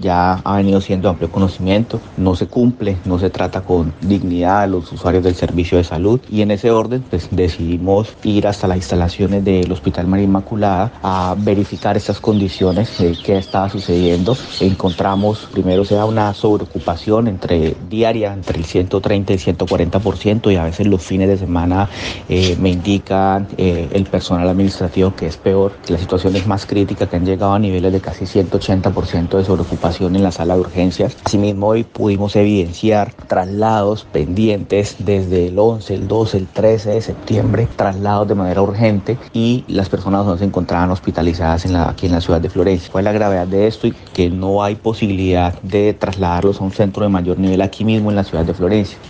ya ha venido siendo amplio conocimiento, no se cumple, no se trata con dignidad a los usuarios del servicio de salud y en ese orden pues decidimos ir hasta las instalaciones del Hospital María Inmaculada a verificar estas condiciones que estaba sucediendo. Encontramos primero una sobreocupación diaria entre el 130 y 140% y a veces los fines de semana me indican el personal administrativo que es peor, que la situación es más crítica, que han llegado a niveles de casi 180% de sobreocupación en la sala de urgencias. Asimismo, hoy pudimos evidenciar traslados pendientes desde el 11, el 12, el 13 de septiembre, traslados de manera urgente y las personas no se encontraban hospitalizadas aquí en la ciudad de Florencia. ¿Cuál es la gravedad de esto? Y que no hay posibilidad de trasladarlos a un centro de mayor nivel aquí mismo en la ciudad de Florencia.